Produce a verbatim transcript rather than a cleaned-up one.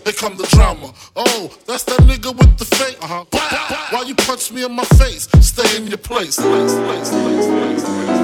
here come the drama. Oh, that's that nigga with the fake. Uh-huh. Why you punch me in my face? Stay in your place. place, place, place, place, place.